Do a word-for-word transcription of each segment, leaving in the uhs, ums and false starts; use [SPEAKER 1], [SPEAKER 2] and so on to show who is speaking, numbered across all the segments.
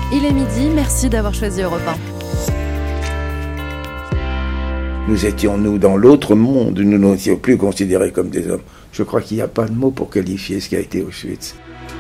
[SPEAKER 1] Il est midi, merci d'avoir choisi Europe un.
[SPEAKER 2] Nous étions, nous, dans l'autre monde, nous n'étions plus considérés comme des hommes. Je crois qu'il n'y a pas de mots pour qualifier ce qui a été Auschwitz.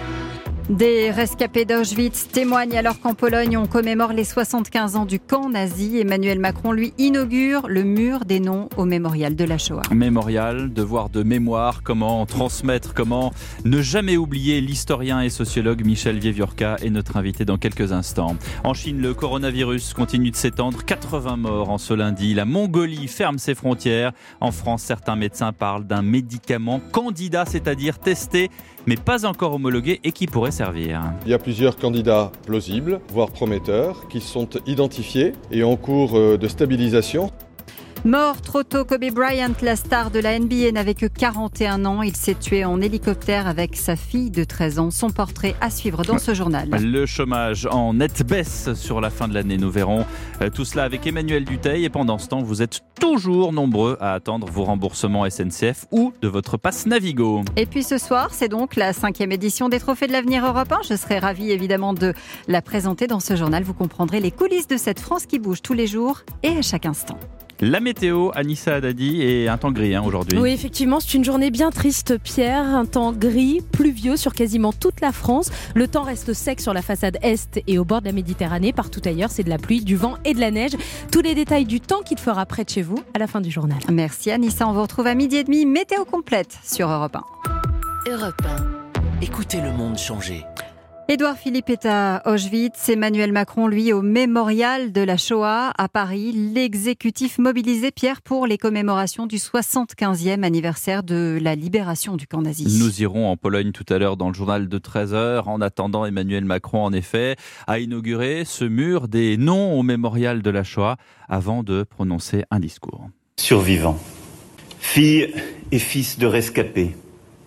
[SPEAKER 3] Des rescapés d'Auschwitz témoignent alors qu'en Pologne, on commémore les soixante-quinze ans du camp nazi. Emmanuel Macron, lui, inaugure le mur des noms au mémorial de la Shoah.
[SPEAKER 4] Mémorial, devoir de mémoire, comment transmettre, comment ne jamais oublier. L'historien et sociologue Michel Vieviorka est notre invité dans quelques instants. En Chine, le coronavirus continue de s'étendre. quatre-vingts morts en ce lundi. La Mongolie ferme ses frontières. En France, certains médecins parlent d'un médicament candidat, c'est-à-dire testé, mais pas encore homologué et qui pourrait servir.
[SPEAKER 5] Il y a plusieurs candidats plausibles, voire prometteurs, qui sont identifiés et en cours de stabilisation.
[SPEAKER 3] Mort trop tôt, Kobe Bryant, la star de la N B A, n'avait que quarante et un ans. Il s'est tué en hélicoptère avec sa fille de treize ans. Son portrait à suivre dans ce journal.
[SPEAKER 4] Le chômage en nette baisse sur la fin de l'année, nous verrons tout cela avec Emmanuel Dutheil. Et pendant ce temps, vous êtes toujours nombreux à attendre vos remboursements S N C F ou de votre passe Navigo.
[SPEAKER 3] Et puis ce soir, c'est donc la cinquième édition des Trophées de l'Avenir Europe un. Je serai ravie évidemment de la présenter dans ce journal. Vous comprendrez les coulisses de cette France qui bouge tous les jours et à chaque instant.
[SPEAKER 4] La météo, Anissa Haddadi, et un temps gris hein, aujourd'hui.
[SPEAKER 1] Oui, effectivement, c'est une journée bien triste, Pierre. Un temps gris, pluvieux sur quasiment toute la France. Le temps reste sec sur la façade est et au bord de la Méditerranée. Partout ailleurs, c'est de la pluie, du vent et de la neige. Tous les détails du temps qu'il fera près de chez vous à la fin du journal.
[SPEAKER 3] Merci Anissa, on vous retrouve à midi et demi. Météo complète sur Europe un.
[SPEAKER 6] Europe un. Écoutez le monde changer.
[SPEAKER 3] Édouard Philippe est à Auschwitz, Emmanuel Macron, lui, au mémorial de la Shoah à Paris. L'exécutif mobilisé, Pierre, pour les commémorations du soixante-quinzième anniversaire de la libération du camp nazi.
[SPEAKER 4] Nous irons en Pologne tout à l'heure dans le journal de treize heures. En attendant, Emmanuel Macron, en effet, a inauguré ce mur des noms au mémorial de la Shoah avant de prononcer un discours.
[SPEAKER 7] Survivants, filles et fils de rescapés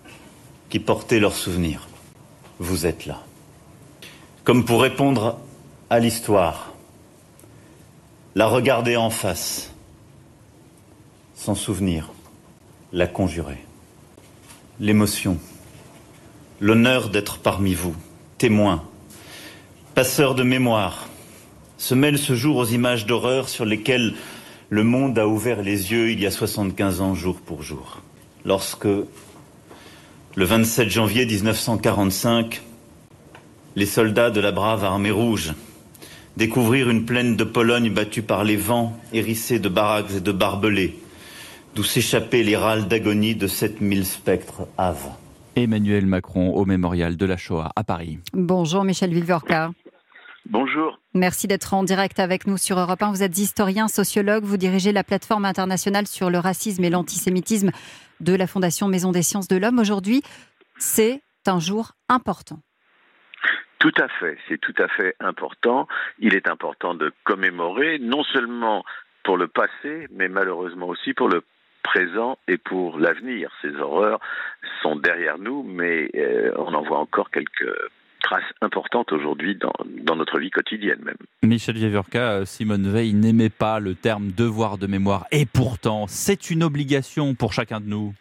[SPEAKER 7] qui portaient leurs souvenirs, vous êtes là. Comme pour répondre à l'histoire, la regarder en face, s'en souvenir, la conjurer. L'émotion, l'honneur d'être parmi vous, témoins, passeurs de mémoire, se mêle ce jour aux images d'horreur sur lesquelles le monde a ouvert les yeux il y a soixante-quinze ans, jour pour jour. Lorsque, le vingt-sept janvier dix-neuf cent quarante-cinq, les soldats de la brave armée rouge découvrirent une plaine de Pologne battue par les vents, hérissée de baraques et de barbelés, d'où s'échappaient les râles d'agonie de sept mille spectres hâves.
[SPEAKER 4] Emmanuel Macron au mémorial de la Shoah à Paris.
[SPEAKER 3] Bonjour Michel Vieviorka.
[SPEAKER 8] Bonjour.
[SPEAKER 3] Merci d'être en direct avec nous sur Europe un. Vous êtes historien, sociologue, vous dirigez la plateforme internationale sur le racisme et l'antisémitisme de la Fondation Maison des Sciences de l'Homme. Aujourd'hui, c'est un jour important.
[SPEAKER 8] Tout à fait, c'est tout à fait important. Il est important de commémorer, non seulement pour le passé, mais malheureusement aussi pour le présent et pour l'avenir. Ces horreurs sont derrière nous, mais euh, on en voit encore quelques traces importantes aujourd'hui dans, dans notre vie quotidienne même.
[SPEAKER 4] Michel Vieviorka, Simone Veil n'aimait pas le terme devoir de mémoire, et pourtant, c'est une obligation pour chacun de nous.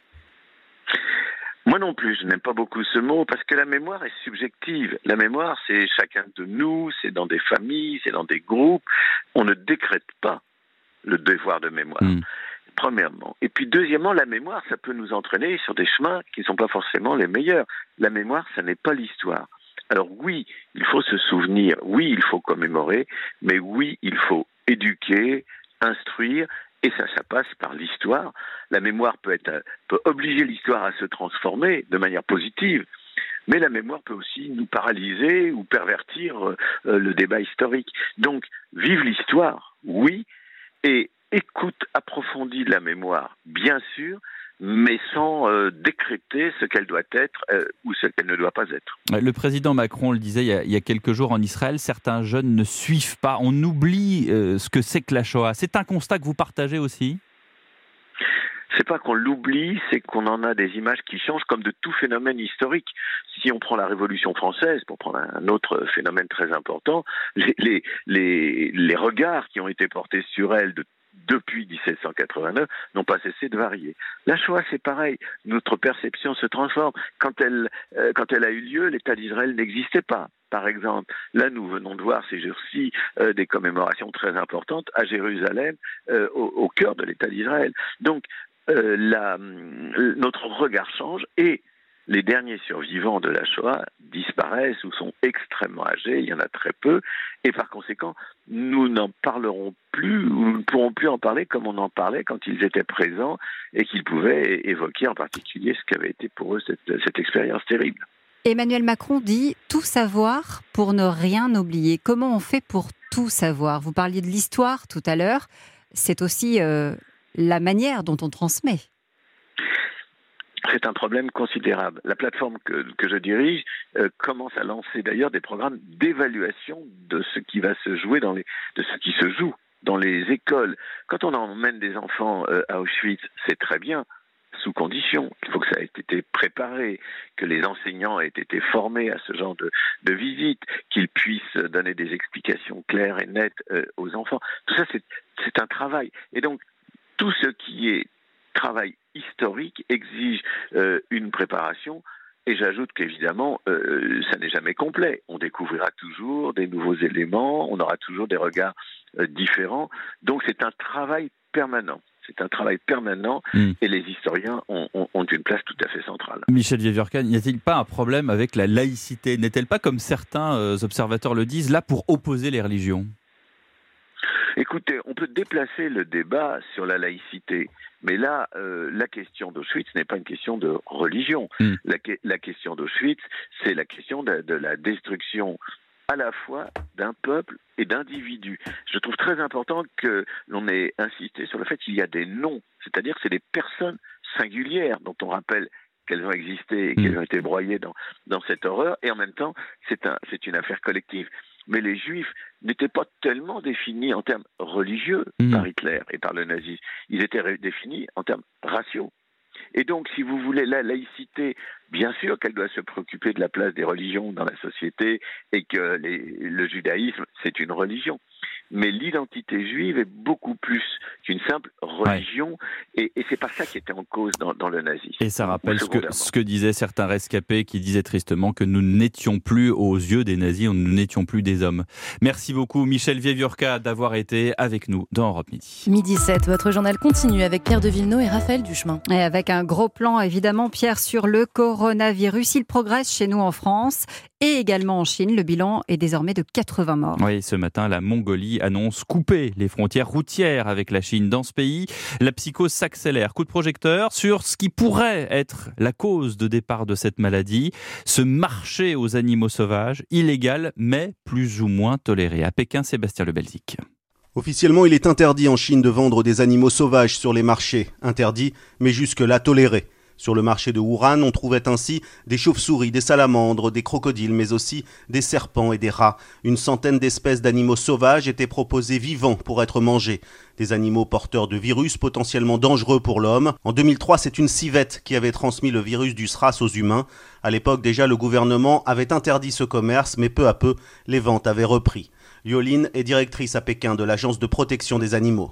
[SPEAKER 8] Moi non plus, je n'aime pas beaucoup ce mot parce que la mémoire est subjective. La mémoire, c'est chacun de nous, c'est dans des familles, c'est dans des groupes. On ne décrète pas le devoir de mémoire, mmh. premièrement. Et puis deuxièmement, la mémoire, ça peut nous entraîner sur des chemins qui ne sont pas forcément les meilleurs. La mémoire, ça n'est pas l'histoire. Alors oui, il faut se souvenir, oui, il faut commémorer, mais oui, il faut éduquer, instruire. Et ça, ça passe par l'histoire. La mémoire peut être, peut obliger l'histoire à se transformer de manière positive, mais la mémoire peut aussi nous paralyser ou pervertir euh, le débat historique. Donc, vive l'histoire, oui, et écoute approfondie de la mémoire, bien sûr, mais sans euh, décréter ce qu'elle doit être euh, ou ce qu'elle ne doit pas être.
[SPEAKER 4] Le président Macron le disait il y a, il y a quelques jours en Israël, certains jeunes ne suivent pas, on oublie euh, ce que c'est que la Shoah. C'est un constat que vous partagez aussi ?
[SPEAKER 8] C'est pas qu'on l'oublie, c'est qu'on en a des images qui changent comme de tout phénomène historique. Si on prend la Révolution française, pour prendre un autre phénomène très important, les, les, les, les regards qui ont été portés sur elle de depuis dix-sept cent quatre-vingt-neuf, n'ont pas cessé de varier. La Shoah, c'est pareil. Notre perception se transforme. Quand elle, euh, quand elle a eu lieu, l'État d'Israël n'existait pas. Par exemple, là, nous venons de voir ces jours-ci euh, des commémorations très importantes à Jérusalem, euh, au, au cœur de l'État d'Israël. Donc, euh, la, notre regard change et les derniers survivants de la Shoah disparaissent ou sont extrêmement âgés, il y en a très peu, et par conséquent, nous n'en parlerons plus, ou nous ne pourrons plus en parler comme on en parlait quand ils étaient présents et qu'ils pouvaient évoquer en particulier ce qu'avait été pour eux cette, cette expérience terrible.
[SPEAKER 3] Emmanuel Macron dit « tout savoir pour ne rien oublier ». Comment on fait pour tout savoir ? Vous parliez de l'histoire tout à l'heure, c'est aussi euh, la manière dont on transmet.
[SPEAKER 8] C'est un problème considérable. La plateforme que, que je dirige euh, commence à lancer d'ailleurs des programmes d'évaluation de ce qui va se jouer dans les, de ce qui se joue dans les écoles. Quand on emmène des enfants euh, à Auschwitz, c'est très bien, sous condition. Il faut que ça ait été préparé, que les enseignants aient été formés à ce genre de, de visite, qu'ils puissent donner des explications claires et nettes euh, aux enfants. Tout ça, c'est, c'est un travail. Et donc, tout ce qui est travail historique exige euh, une préparation. Et j'ajoute qu'évidemment, euh, ça n'est jamais complet. On découvrira toujours des nouveaux éléments, on aura toujours des regards euh, différents. Donc c'est un travail permanent. C'est un travail permanent mmh. et les historiens ont, ont, ont une place tout à fait centrale.
[SPEAKER 4] Michel Vieux-Vurka, n'y a-t-il pas un problème avec la laïcité ? N'est-elle pas, comme certains euh, observateurs le disent, là pour opposer les religions ?
[SPEAKER 8] Écoutez, on peut déplacer le débat sur la laïcité, mais là, euh, la question d'Auschwitz n'est pas une question de religion. Mmh. La, la question d'Auschwitz, c'est la question de, de la destruction à la fois d'un peuple et d'individus. Je trouve très important que l'on ait insisté sur le fait qu'il y a des noms, c'est-à-dire que c'est des personnes singulières dont on rappelle qu'elles ont existé et qu'elles ont été broyées dans, dans cette horreur, et en même temps, c'est, un, c'est une affaire collective. Mais les Juifs n'étaient pas tellement définis en termes religieux mmh. par Hitler et par le nazisme. Ils étaient définis en termes raciaux. Et donc, si vous voulez, la laïcité, bien sûr qu'elle doit se préoccuper de la place des religions dans la société et que les, le judaïsme, c'est une religion. Mais l'identité juive est beaucoup plus qu'une simple religion, ouais. et, et c'est pas ça qui était en cause dans, dans le nazisme.
[SPEAKER 4] Et ça rappelle ce que, ce que disaient certains rescapés qui disaient tristement que nous n'étions plus aux yeux des nazis, nous n'étions plus des hommes. Merci beaucoup Michel Vieux-Vurka d'avoir été avec nous dans Europe Midi.
[SPEAKER 1] Midi sept, votre journal continue avec Pierre de Villeneuve et Raphaël Duchemin.
[SPEAKER 3] Et avec un gros plan évidemment, Pierre, sur le coronavirus. Il progresse chez nous en France et également en Chine. Le bilan est désormais de quatre-vingts morts.
[SPEAKER 4] Oui, ce matin, la Mongolie annonce couper les frontières routières avec la Chine. Dans ce pays, la psychose s'accélère. Coup de projecteur sur ce qui pourrait être la cause de départ de cette maladie. Ce marché aux animaux sauvages, illégal, mais plus ou moins toléré. À Pékin, Sébastien Le Belzic.
[SPEAKER 9] Officiellement, il est interdit en Chine de vendre des animaux sauvages sur les marchés. Interdit, mais jusque-là toléré. Sur le marché de Wuhan, on trouvait ainsi des chauves-souris, des salamandres, des crocodiles, mais aussi des serpents et des rats. Une centaine d'espèces d'animaux sauvages étaient proposés vivants pour être mangés. Des animaux porteurs de virus potentiellement dangereux pour l'homme. En deux mille trois, c'est une civette qui avait transmis le virus du SRAS aux humains. À l'époque, déjà, le gouvernement avait interdit ce commerce, mais peu à peu, les ventes avaient repris. Yolin est directrice à Pékin de l'Agence de protection des animaux.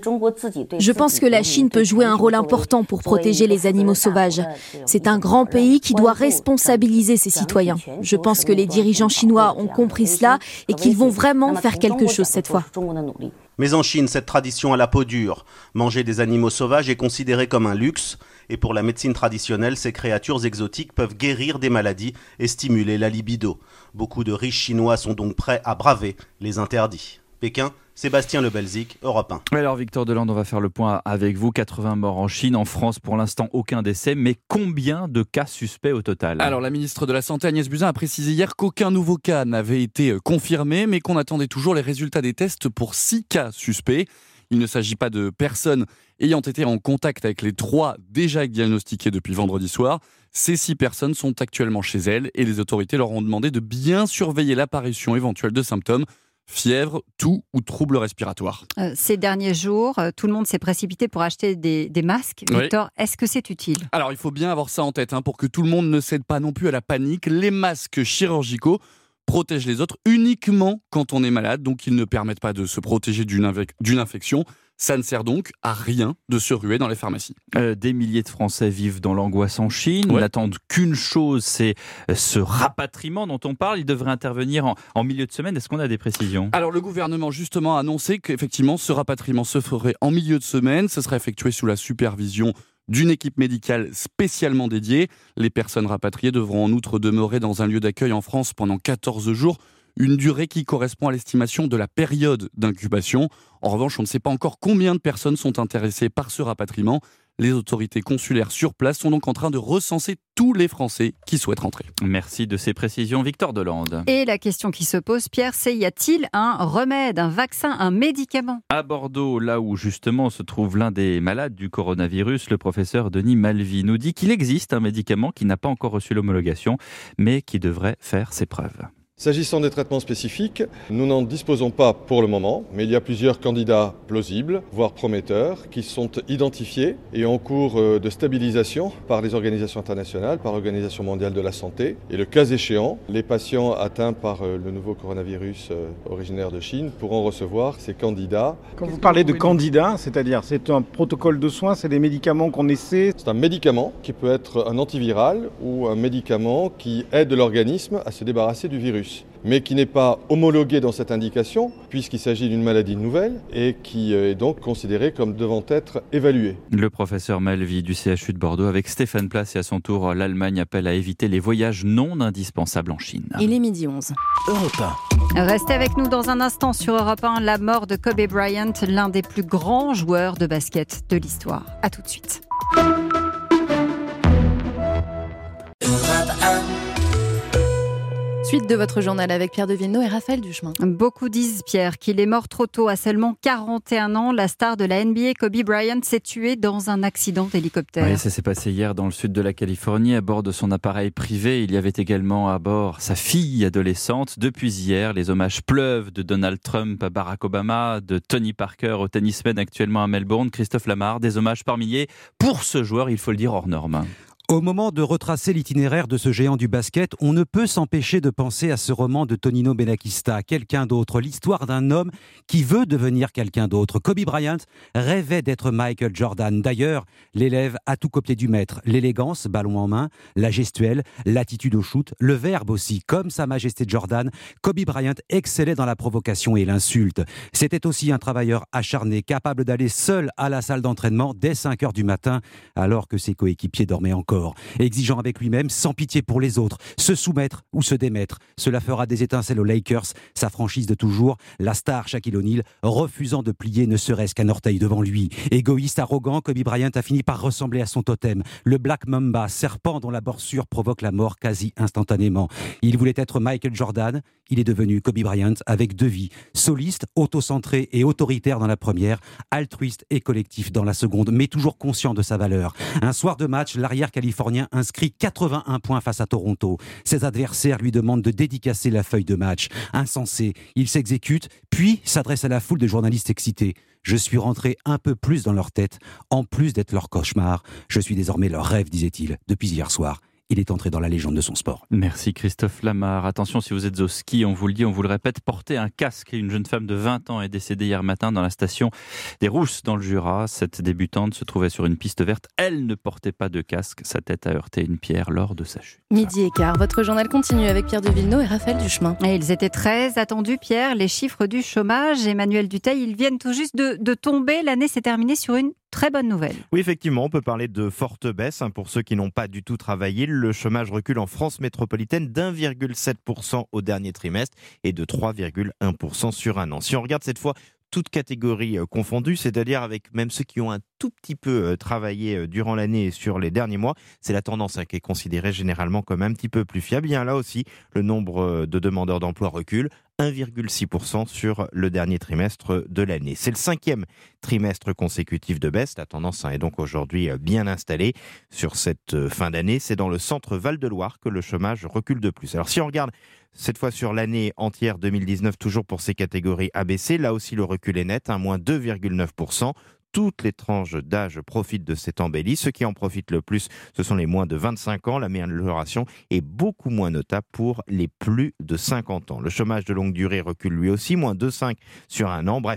[SPEAKER 10] Je pense que la Chine peut jouer un rôle important pour protéger les animaux sauvages. C'est un grand pays qui doit responsabiliser ses citoyens. Je pense que les dirigeants chinois ont compris cela et qu'ils vont vraiment faire quelque chose cette fois.
[SPEAKER 9] Mais en Chine, cette tradition a la peau dure. Manger des animaux sauvages est considéré comme un luxe. Et pour la médecine traditionnelle, ces créatures exotiques peuvent guérir des maladies et stimuler la libido. Beaucoup de riches Chinois sont donc prêts à braver les interdits. Pékin, Sébastien Le Belzic, Europe un.
[SPEAKER 4] Alors Victor Delande, on va faire le point avec vous. quatre-vingts morts en Chine, en France pour l'instant aucun décès, mais combien de cas suspects au total ?
[SPEAKER 11] Alors la ministre de la Santé Agnès Buzyn a précisé hier qu'aucun nouveau cas n'avait été confirmé, mais qu'on attendait toujours les résultats des tests pour six cas suspects. Il ne s'agit pas de personnes ayant été en contact avec les trois déjà diagnostiqués depuis vendredi soir. Ces six personnes sont actuellement chez elles et les autorités leur ont demandé de bien surveiller l'apparition éventuelle de symptômes, fièvre, toux ou troubles respiratoires.
[SPEAKER 3] Euh, ces derniers jours, euh, tout le monde s'est précipité pour acheter des, des masques.
[SPEAKER 11] Oui.
[SPEAKER 3] Victor, est-ce que c'est utile ?
[SPEAKER 11] Alors il faut bien avoir ça en tête hein, pour que tout le monde ne cède pas non plus à la panique. Les masques chirurgicaux protègent les autres uniquement quand on est malade, donc ils ne permettent pas de se protéger d'une, inve- d'une infection. Ça ne sert donc à rien de se ruer dans les pharmacies.
[SPEAKER 4] Euh, des milliers de Français vivent dans l'angoisse en Chine.
[SPEAKER 11] Ouais.
[SPEAKER 4] Ils n'attendent qu'une chose, c'est ce rapatriement dont on parle. Il devrait intervenir en, en milieu de semaine. Est-ce qu'on a des précisions ?
[SPEAKER 11] Alors le gouvernement justement a annoncé qu'effectivement ce rapatriement se ferait en milieu de semaine. Ce serait effectué sous la supervision d'une équipe médicale spécialement dédiée. Les personnes rapatriées devront en outre demeurer dans un lieu d'accueil en France pendant quatorze jours. Une durée qui correspond à l'estimation de la période d'incubation. En revanche, on ne sait pas encore combien de personnes sont intéressées par ce rapatriement. Les autorités consulaires sur place sont donc en train de recenser tous les Français qui souhaitent rentrer.
[SPEAKER 4] Merci de ces précisions, Victor Delande.
[SPEAKER 3] Et la question qui se pose, Pierre, c'est y a-t-il un remède, un vaccin, un médicament ?
[SPEAKER 4] À Bordeaux, là où justement se trouve l'un des malades du coronavirus, le professeur Denis Malvy nous dit qu'il existe un médicament qui n'a pas encore reçu l'homologation, mais qui devrait faire ses preuves.
[SPEAKER 5] S'agissant des traitements spécifiques, nous n'en disposons pas pour le moment, mais il y a plusieurs candidats plausibles, voire prometteurs, qui sont identifiés et en cours de stabilisation par les organisations internationales, par l'Organisation mondiale de la santé. Et le cas échéant, les patients atteints par le nouveau coronavirus originaire de Chine pourront recevoir ces candidats.
[SPEAKER 12] Quand vous parlez de candidats, c'est-à-dire c'est un protocole de soins, c'est des médicaments qu'on essaie ?
[SPEAKER 5] C'est un médicament qui peut être un antiviral ou un médicament qui aide l'organisme à se débarrasser du virus, mais qui n'est pas homologué dans cette indication, puisqu'il s'agit d'une maladie nouvelle et qui est donc considérée comme devant être évaluée.
[SPEAKER 4] Le professeur Malvy du C H U de Bordeaux avec Stéphane Place et à son tour, l'Allemagne appelle à éviter les voyages non indispensables en Chine.
[SPEAKER 10] Il est midi onze.
[SPEAKER 6] Europe un.
[SPEAKER 3] Restez avec nous dans un instant sur Europe un, la mort de Kobe Bryant, l'un des plus grands joueurs de basket de l'histoire. À tout de suite.
[SPEAKER 10] Suite de votre journal avec Pierre de Villeneuve et Raphaël Duchemin.
[SPEAKER 3] Beaucoup disent, Pierre, qu'il est mort trop tôt. À seulement quarante et un ans, la star de la N B A, Kobe Bryant, s'est tué dans un accident d'hélicoptère.
[SPEAKER 4] Oui, ça s'est passé hier dans le sud de la Californie, à bord de son appareil privé. Il y avait également à bord sa fille adolescente. Depuis hier, les hommages pleuvent de Donald Trump à Barack Obama, de Tony Parker au tennisman actuellement à Melbourne, Christophe Lamar, des hommages par milliers pour ce joueur, il faut le dire, hors norme.
[SPEAKER 13] Au moment de retracer l'itinéraire de ce géant du basket, on ne peut s'empêcher de penser à ce roman de Tonino Benakista, Quelqu'un d'autre, l'histoire d'un homme qui veut devenir quelqu'un d'autre. Kobe Bryant rêvait d'être Michael Jordan. D'ailleurs, l'élève a tout copié du maître. L'élégance, ballon en main, la gestuelle, l'attitude au shoot, le verbe aussi. Comme Sa Majesté Jordan, Kobe Bryant excellait dans la provocation et l'insulte. C'était aussi un travailleur acharné, capable d'aller seul à la salle d'entraînement dès cinq heures du matin, alors que ses coéquipiers dormaient encore. Exigeant avec lui-même, sans pitié pour les autres, se soumettre ou se démettre. Cela fera des étincelles aux Lakers, sa franchise de toujours, la star Shaquille O'Neal, refusant de plier ne serait-ce qu'un orteil devant lui. Égoïste, arrogant, Kobe Bryant a fini par ressembler à son totem, le Black Mamba, serpent dont la morsure provoque la mort quasi instantanément. Il voulait être Michael Jordan, il est devenu Kobe Bryant avec deux vies, soliste, autocentré et autoritaire dans la première, altruiste et collectif dans la seconde, mais toujours conscient de sa valeur. Un soir de match, l'arrière californien inscrit quatre-vingt-un points face à Toronto. Ses adversaires lui demandent de dédicacer la feuille de match. Insensé, il s'exécute, puis s'adresse à la foule de journalistes excités. Je suis rentré un peu plus dans leur tête, en plus d'être leur cauchemar. Je suis désormais leur rêve, disait-il, depuis hier soir. Il est entré dans la légende de son sport.
[SPEAKER 4] Merci Christophe Lamar. Attention, si vous êtes au ski, on vous le dit, on vous le répète, portez un casque. Une jeune femme de vingt ans est décédée hier matin dans la station des Rousses dans le Jura. Cette débutante se trouvait sur une piste verte. Elle ne portait pas de casque. Sa tête a heurté une pierre lors de sa chute.
[SPEAKER 10] Midi et quart, votre journal continue avec Pierre de Villeneuve et Raphaël Duchemin.
[SPEAKER 3] Et ils étaient très attendus, Pierre, les chiffres du chômage. Emmanuel Dutheil, ils viennent tout juste de, de tomber. L'année s'est terminée sur une très bonne nouvelle.
[SPEAKER 14] Oui, effectivement, on peut parler de forte baisse. Pour ceux qui n'ont pas du tout travaillé, le chômage recule en France métropolitaine d'un virgule sept pour cent au dernier trimestre et de trois virgule un pour cent sur un an. Si on regarde cette fois toutes catégories confondues, c'est-à-dire avec même ceux qui ont un tout petit peu travaillé durant l'année et sur les derniers mois, c'est la tendance hein, qui est considérée généralement comme un petit peu plus fiable. Bien là aussi, le nombre de demandeurs d'emploi recule, un virgule six pour cent sur le dernier trimestre de l'année. C'est le cinquième trimestre consécutif de baisse. La tendance hein, est donc aujourd'hui bien installée sur cette fin d'année. C'est dans le centre Val-de-Loire que le chômage recule de plus. Alors si on regarde cette fois sur l'année entière deux mille dix-neuf, toujours pour ces catégories A B C, là aussi le recul est net, hein, moins deux virgule neuf pour cent. Toutes les tranches d'âge profitent de cette embellie. Ceux qui en profitent le plus, ce sont les moins de vingt-cinq ans. L'amélioration est beaucoup moins notable pour les plus de cinquante ans. Le chômage de longue durée recule lui aussi, moins deux virgule cinq sur un an. Bref,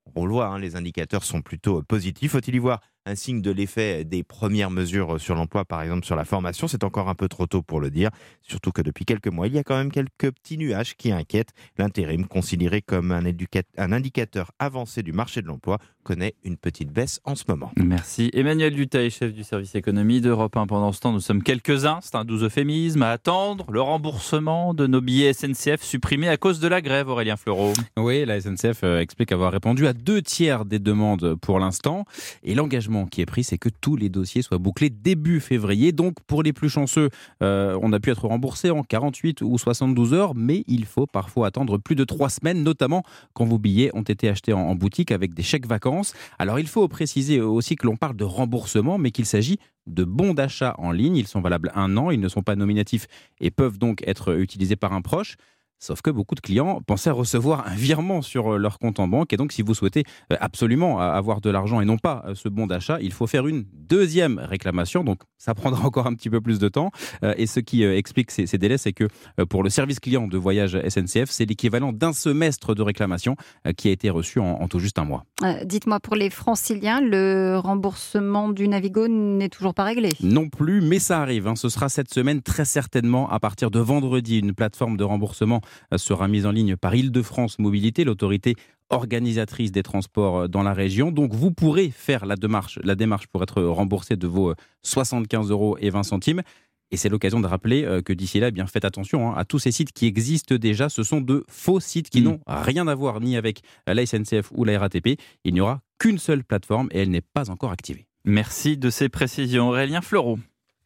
[SPEAKER 14] On le voit, hein, les indicateurs sont plutôt positifs. Faut-il y voir un signe de l'effet des premières mesures sur l'emploi, par exemple sur la formation? C'est encore un peu trop tôt pour le dire, surtout que depuis quelques mois, il y a quand même quelques petits nuages qui inquiètent. L'intérim, considéré comme un, éducat- un indicateur avancé du marché de l'emploi, connaît une petite baisse en ce moment.
[SPEAKER 4] Merci. Emmanuel Dutheil, chef du service économie d'Europe un. Pendant ce temps, nous sommes quelques-uns, c'est un doux euphémisme, à attendre le remboursement de nos billets S N C F supprimés à cause de la grève, Aurélien Fleureau.
[SPEAKER 13] Oui, la S N C F explique avoir répondu à deux tiers des demandes pour l'instant. Et l'engagement qui est pris, c'est que tous les dossiers soient bouclés début février. Donc, pour les plus chanceux, euh, on a pu être remboursé en quarante-huit ou soixante-douze heures, mais il faut parfois attendre plus de trois semaines, notamment quand vos billets ont été achetés en, en boutique avec des chèques vacances. Alors, il faut préciser aussi que l'on parle de remboursement, mais qu'il s'agit de bons d'achat en ligne. Ils sont valables un an, ils ne sont pas nominatifs et peuvent donc être utilisés par un proche. Sauf que beaucoup de clients pensaient recevoir un virement sur leur compte en banque. Et donc, si vous souhaitez absolument avoir de l'argent et non pas ce bon d'achat, il faut faire une deuxième réclamation. Donc, ça prendra encore un petit peu plus de temps. Et ce qui explique ces, ces délais, c'est que pour le service client de voyage S N C F, c'est l'équivalent d'un semestre de réclamation qui a été reçu en, en tout juste un mois.
[SPEAKER 3] Euh, dites-moi, pour les franciliens, le remboursement du Navigo n'est toujours pas réglé?
[SPEAKER 13] Non plus, mais ça arrive. Hein. Ce sera cette semaine, très certainement, à partir de vendredi. Une plateforme de remboursement sera mise en ligne par Île-de-France Mobilité, l'autorité organisatrice des transports dans la région. Donc, vous pourrez faire la démarche, la démarche pour être remboursé de vos soixante-quinze euros et vingt centimes. Et c'est l'occasion de rappeler que d'ici là, eh bien, faites attention hein, à tous ces sites qui existent déjà. Ce sont de faux sites qui mmh. n'ont rien à voir ni avec la S N C F ou la R A T P. Il n'y aura qu'une seule plateforme et elle n'est pas encore activée.
[SPEAKER 4] Merci de ces précisions, Aurélien Fleureau.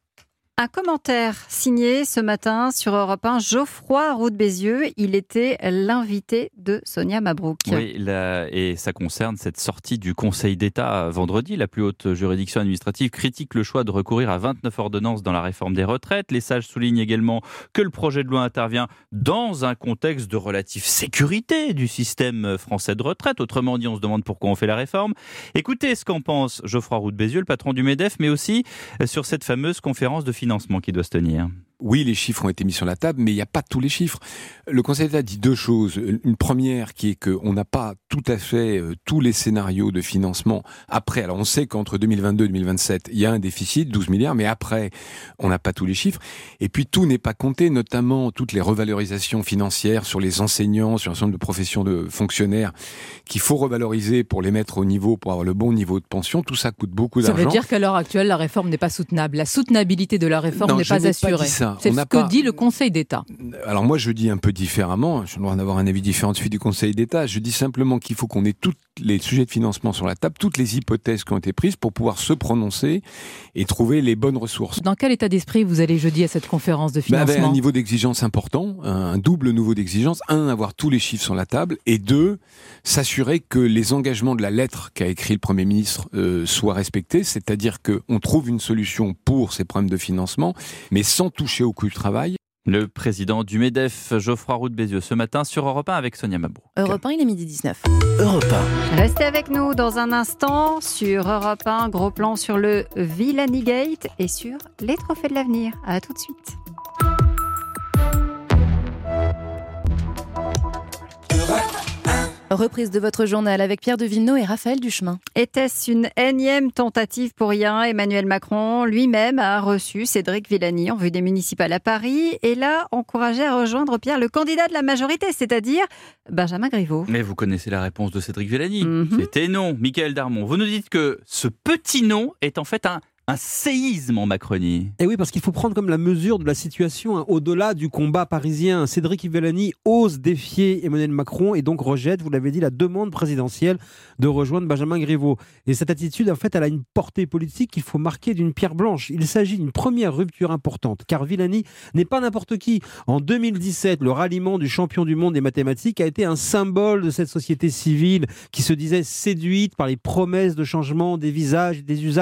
[SPEAKER 3] Un commentaire signé ce matin sur Europe un, Geoffroy Roux de Bézieux. Il était l'invité de Sonia Mabrouk.
[SPEAKER 4] Oui, là, et ça concerne cette sortie du Conseil d'État vendredi. La plus haute juridiction administrative critique le choix de recourir à vingt-neuf ordonnances dans la réforme des retraites. Les sages soulignent également que le projet de loi intervient dans un contexte de relative sécurité du système français de retraite. Autrement dit, on se demande pourquoi on fait la réforme. Écoutez ce qu'en pense Geoffroy Roux de Bézieux, le patron du MEDEF, mais aussi sur cette fameuse conférence de financement qui doit se tenir.
[SPEAKER 15] Oui, les chiffres ont été mis sur la table, mais il n'y a pas tous les chiffres. Le Conseil d'État dit deux choses. Une première qui est qu'on n'a pas tout à fait euh, tous les scénarios de financement. Après, alors on sait qu'entre deux mille vingt-deux et deux mille vingt-sept, il y a un déficit, douze milliards, mais après, on n'a pas tous les chiffres. Et puis tout n'est pas compté, notamment toutes les revalorisations financières sur les enseignants, sur un certain nombre de professions de fonctionnaires qu'il faut revaloriser pour les mettre au niveau, pour avoir le bon niveau de pension. Tout ça coûte beaucoup d'argent.
[SPEAKER 1] Ça veut dire qu'à l'heure actuelle, la réforme n'est pas soutenable. La soutenabilité de la réforme
[SPEAKER 15] non,
[SPEAKER 1] n'est pas assurée.
[SPEAKER 15] Pas dit ça.
[SPEAKER 1] C'est
[SPEAKER 15] on
[SPEAKER 1] ce
[SPEAKER 15] n'a
[SPEAKER 1] que
[SPEAKER 15] pas...
[SPEAKER 1] dit le Conseil d'État.
[SPEAKER 15] Alors moi, je dis un peu différemment. Je dois en avoir un avis différent de celui du Conseil d'État. Je dis simplement qu'il faut qu'on ait tous les sujets de financement sur la table, toutes les hypothèses qui ont été prises pour pouvoir se prononcer et trouver les bonnes ressources.
[SPEAKER 1] Dans quel état d'esprit vous allez jeudi à cette conférence de financement ?
[SPEAKER 15] Bah, avec un niveau d'exigence important, un double niveau d'exigence. Un, avoir tous les chiffres sur la table. Et deux, s'assurer que les engagements de la lettre qu'a écrit le Premier ministre euh, soient respectés. C'est-à-dire qu'on trouve une solution pour ces problèmes de financement, mais sans toucher au coût du travail.
[SPEAKER 4] Le président du MEDEF, Geoffroy Roux de Bézieux, ce matin sur Europe un avec Sonia Mabrouk.
[SPEAKER 6] Europe un, il est midi dix-neuf. Europe un.
[SPEAKER 3] Restez avec nous dans un instant sur Europe un, gros plan sur le Villani Gate et sur les trophées de l'avenir. À tout de suite.
[SPEAKER 6] Reprise de votre journal avec Pierre de Villeneuve et Raphaël Duchemin.
[SPEAKER 3] Était-ce une énième tentative pour rien ? Emmanuel Macron lui-même a reçu Cédric Villani en vue des municipales à Paris et l'a encouragé à rejoindre Pierre, le candidat de la majorité, c'est-à-dire Benjamin Griveaux.
[SPEAKER 4] Mais vous connaissez la réponse de Cédric Villani.
[SPEAKER 3] Mm-hmm.
[SPEAKER 4] C'était non. Michael Darmon, vous nous dites que ce petit non est en fait un... un séisme en Macronie.
[SPEAKER 13] Et oui, parce qu'il faut prendre comme la mesure de la situation, hein, au-delà du combat parisien. Cédric Villani ose défier Emmanuel Macron et donc rejette, vous l'avez dit, la demande présidentielle de rejoindre Benjamin Griveaux. Et cette attitude, en fait, elle a une portée politique qu'il faut marquer d'une pierre blanche. Il s'agit d'une première rupture importante, car Villani n'est pas n'importe qui. En deux mille dix-sept, le ralliement du champion du monde des mathématiques a été un symbole de cette société civile qui se disait séduite par les promesses de changement des visages et des usages.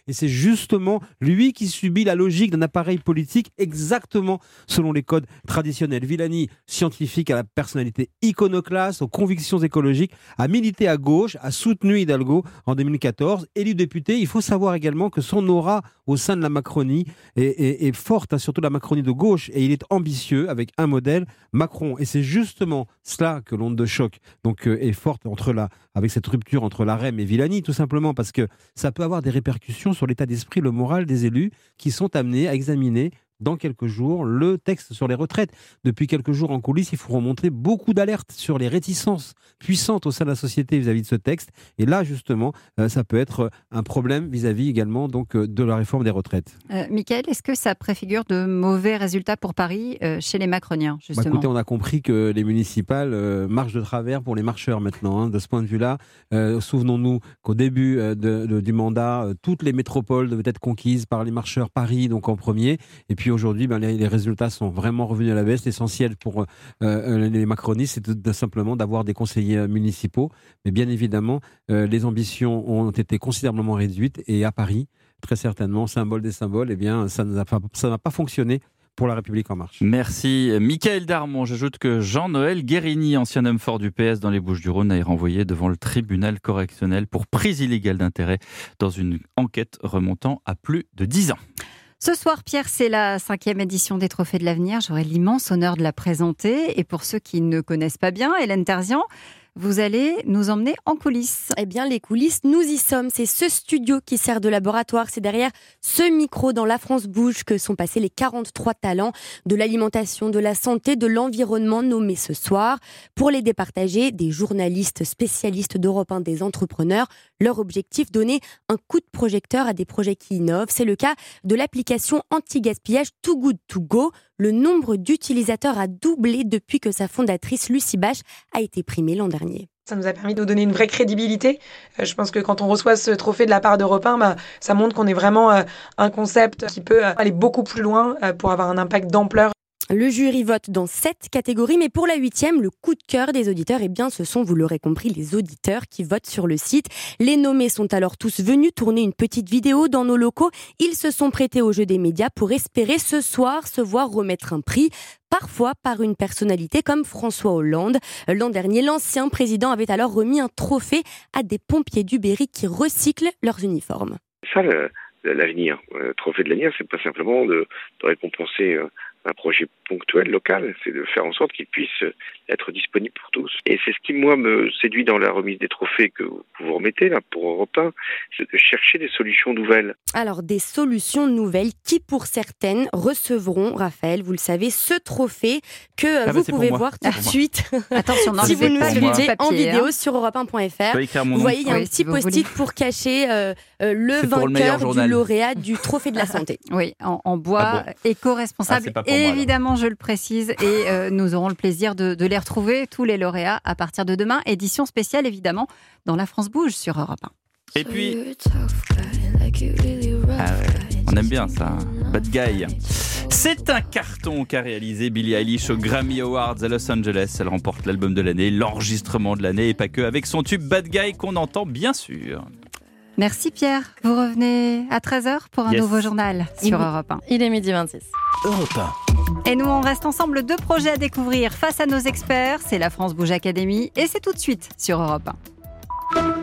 [SPEAKER 13] Et c'est justement lui qui subit la logique d'un appareil politique exactement selon les codes traditionnels. Villani, scientifique à la personnalité iconoclaste, aux convictions écologiques, a milité à gauche, a soutenu Hidalgo en deux mille quatorze. Élu député, il faut savoir également que son aura au sein de la Macronie est, est, est forte, hein, surtout la Macronie de gauche, et il est ambitieux avec un modèle Macron. Et c'est justement cela que l'onde de choc donc, euh, est forte entre la, avec cette rupture entre la R E M et Villani, tout simplement parce que ça peut avoir des répercussions sur l'état d'esprit, le moral des élus qui sont amenés à examiner dans quelques jours le texte sur les retraites. Depuis quelques jours en coulisses, il faut remontrer beaucoup d'alertes sur les réticences puissantes au sein de la société vis-à-vis de ce texte. Et là, justement, euh, ça peut être un problème vis-à-vis également donc, euh, de la réforme des retraites.
[SPEAKER 3] Euh, Mickaël, est-ce que ça préfigure de mauvais résultats pour Paris euh, chez les macroniens, justement ?
[SPEAKER 13] Bah, écoutez, on a compris que les municipales euh, marchent de travers pour les marcheurs maintenant. Hein, de ce point de vue-là, euh, souvenons-nous qu'au début euh, de, de, du mandat, euh, toutes les métropoles devaient être conquises par les marcheurs, Paris donc en premier, et puis aujourd'hui, ben, les, les résultats sont vraiment revenus à la baisse. L'essentiel pour euh, les macronistes, c'est de, de, simplement d'avoir des conseillers municipaux. Mais bien évidemment, euh, les ambitions ont été considérablement réduites. Et à Paris, très certainement, symbole des symboles, eh bien, ça n'a pas, ça n'a pas fonctionné pour La République En Marche.
[SPEAKER 4] Merci. Mickaël Darmon. J'ajoute que Jean-Noël Guérini, ancien homme fort du P S dans les Bouches-du-Rhône, a été renvoyé devant le tribunal correctionnel pour prise illégale d'intérêt dans une enquête remontant à plus de dix ans.
[SPEAKER 3] Ce soir, Pierre, c'est la cinquième édition des Trophées de l'Avenir. J'aurai l'immense honneur de la présenter. Et pour ceux qui ne connaissent pas bien, Hélène Terzian, vous allez nous emmener en coulisses.
[SPEAKER 16] Eh bien, les coulisses, nous y sommes. C'est ce studio qui sert de laboratoire. C'est derrière ce micro dans La France Bouge que sont passés les quarante-trois talents de l'alimentation, de la santé, de l'environnement nommés ce soir. Pour les départager, des journalistes spécialistes d'Europe un, des entrepreneurs. Leur objectif, donner un coup de projecteur à des projets qui innovent. C'est le cas de l'application anti-gaspillage Too Good To Go. Le nombre d'utilisateurs a doublé depuis que sa fondatrice Lucie Bache a été primée l'an dernier.
[SPEAKER 17] Ça nous a permis de nous donner une vraie crédibilité. Euh, je pense que quand on reçoit ce trophée de la part d'Europe un, bah, ça montre qu'on est vraiment euh, un concept qui peut euh, aller beaucoup plus loin euh, pour avoir un impact d'ampleur.
[SPEAKER 16] Le jury vote dans sept catégories, mais pour la huitième, le coup de cœur des auditeurs, eh bien, ce sont, vous l'aurez compris, les auditeurs qui votent sur le site. Les nommés sont alors tous venus tourner une petite vidéo dans nos locaux. Ils se sont prêtés au jeu des médias pour espérer ce soir se voir remettre un prix, parfois par une personnalité comme François Hollande. L'an dernier, l'ancien président avait alors remis un trophée à des pompiers du Berry qui recyclent leurs uniformes.
[SPEAKER 18] Ça, le, l'avenir, le trophée de l'avenir, c'est pas simplement de, de récompenser euh, un projet ponctuel, local, c'est de faire en sorte qu'il puisse être disponible pour tous. Et c'est ce qui, moi, me séduit dans la remise des trophées que vous vous remettez là pour Europe un, c'est de chercher des solutions nouvelles.
[SPEAKER 16] Alors, des solutions nouvelles qui, pour certaines, recevront, Raphaël, vous le savez, ce trophée que ah vous bah pouvez voir tout de suite.
[SPEAKER 3] Attention,
[SPEAKER 16] si vous nous suivez en vidéo
[SPEAKER 3] hein.
[SPEAKER 16] sur Europe un point F R. Vous voyez, il y a oui, un petit si post-it pour cacher euh, euh, le c'est vainqueur le du lauréat du trophée de la santé.
[SPEAKER 3] Oui, en, en bois, ah bon éco-responsable.
[SPEAKER 4] Ah,
[SPEAKER 3] évidemment, moi, je le précise. Et euh, nous aurons le plaisir de, de les retrouver, tous les lauréats, à partir de demain. Édition spéciale, évidemment, dans La France Bouge sur Europe un.
[SPEAKER 4] Et puis... Ah ouais, on aime bien ça, Bad Guy. C'est un carton qu'a réalisé Billie Eilish aux Grammy Awards à Los Angeles. Elle remporte l'album de l'année, l'enregistrement de l'année et pas que, avec son tube Bad Guy qu'on entend bien sûr.
[SPEAKER 3] Merci Pierre. Vous revenez à treize heures pour un yes. nouveau journal sur
[SPEAKER 16] Il,
[SPEAKER 3] Europe un.
[SPEAKER 16] Il est midi vingt-six.
[SPEAKER 6] Europe un.
[SPEAKER 3] Et nous, on reste ensemble. Deux projets à découvrir face à nos experts. C'est la France Bouge Academy et c'est tout de suite sur Europe un.